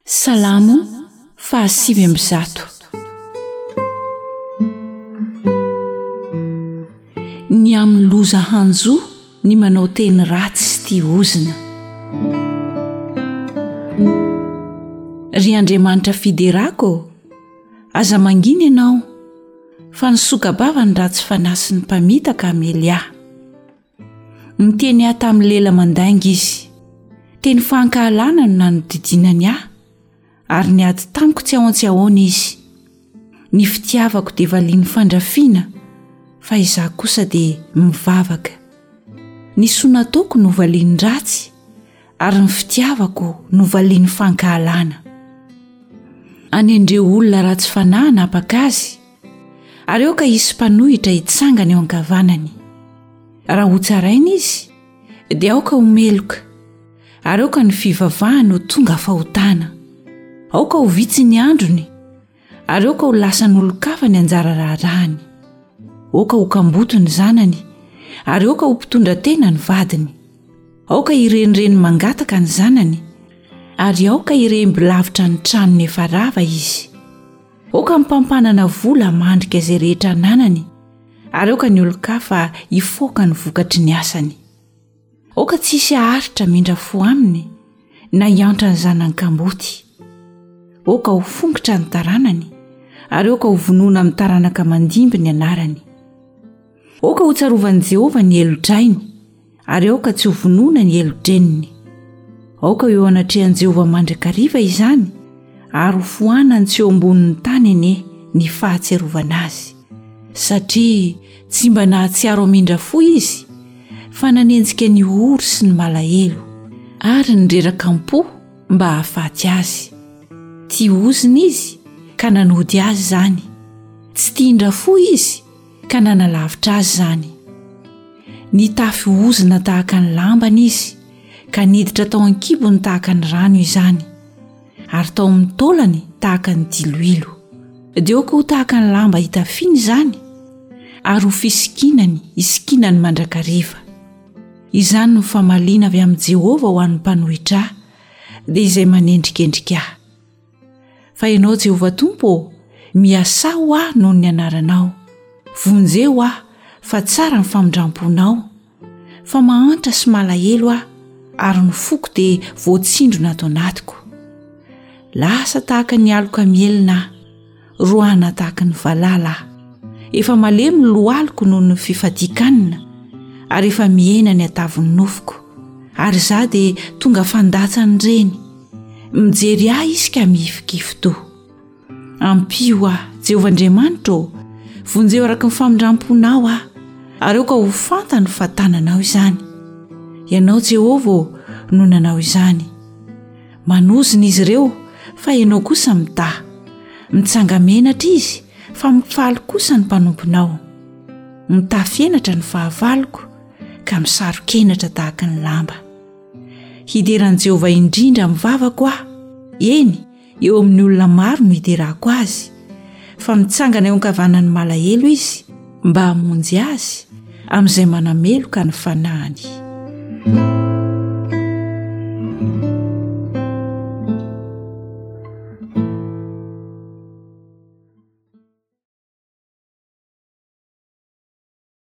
Salamo fahasivy amby zato. Ny amin'ny loza hanjo ny manao teny ratsy sy tia ozina. Ry Andriamanitra fiderako, aza mangina ianao fa ny soka-bava ny ratsy fanasy ny mpamitaka amely ahy. Niteny ahy tamin'ny lela mandainga izy, teny fankahalana no nanodidinany ahy, ary niady tamiko tsy ahoan-tsy izy. Ny fitiavako dia valian'ny fandrafiana, fa izaho kosa dia mivavaka. Ny sonataoko no valian'ny ratsy, ary ny fitiavako no valian'ny fankahalana. Anendreo olona ratsy fanahy napaka azy, ary eo ka hisy mpanohitra hitsangana eo ankavanany. Raha ho tsaraina izy, dia aoka ho meloka, ary aoka ny fivavahany ho tonga fahotana. Aoka ho vitsy ny androny, ary aoka ho lasany olo-kafa ny anjara raharahany. Aoka ho kamboto ny zanany, ary aoka ho mpitondra tena ny vadiny. Aoka irenireny mangataka ny zanany, ary aoka iremby-lavitra ny tranony efa rava izy. Aoka mipampanana vola mandrika izay rehetra nanany, ary aoka ny olo-kafa hifoaka ny vokatry ny asany. Aoka tsisy aharitra mindra fo aminy, na hiantra ny zanany kamboty. Aoka ho fongotra ny taranany, ary aoka ho vonoina amin'ny taranaka mandimby ny anarany. Aoka ho tsarovany Jehovah ny elo-drainy, ary aoka tsy ho vonoina ny elo-dreniny. Aoka eo anatrehan'i Jehovah mandrakariva izany, ary ho fohanany tsy eo ambonin'ny tany ene ny fahatserovana azy. Satria tsy mba nahatsiaro amindra fo izy, fa nanenjika ny ory sy ny malahelo, ary nirerakampo mba hahafaty azy. Tia ozina izy ka nanody azy zany, tsy tiandra fo izy ka nanalavitra azy zany. Nitafy ozina tahaka ny lambany izy, ka niditra tao an-kibony tahaka ny rano izany, ary tao amin'ny taolany tahaka ny diloilo. Dia aoka ho tahaka ny lamba hitafiny zany, ary ho fisikinany isikinany mandrakariva. Izany no famaliana avy amin'i Jehovah ho an'ny mpanohitra ahy, dia izay manendrikendrika ahy. Fa ianao Jehovah Tompo, miasa ho aho noho ny anaranao. Vonjeo aho fa tsara ny famindramponao, fa mahantra sy malahelo aho, ary ny foko dia voatsindrona ato anatiko. Lasa tahaka ny aloka mielina aho, rohana tahaka ny valala aho. Efa malemy ny lohaliko noho ny fifadikanina, ary efa mihena ny atavon'ny nofoko, ary izaho dia tonga fandatsany reny. Mijery ahy izy ka mihifikify to. Ampio aho, Jehovah Andriamanitra, vonjeo araka ny famindramponao aho, ary aoka ho fantany fa tananao izany. Ianao Jehovah no nanao izany. Manozina izy ireo, fa ianao kosa mitaha. Mitsanga menatra izy, fa mifaly kosa ny mpanomponao. Mitaha fienatra ny fahavaloko, ka misarokenatra tahaka ny lamba. Hideran'i Jehovah indrindra mivavako aho, eny eo amin'ny olona maro no hiderako azy, fa mitsangana eo ankavanany malahelo izy, mba hamonjy azy amin'izay manameloka ny fanahany.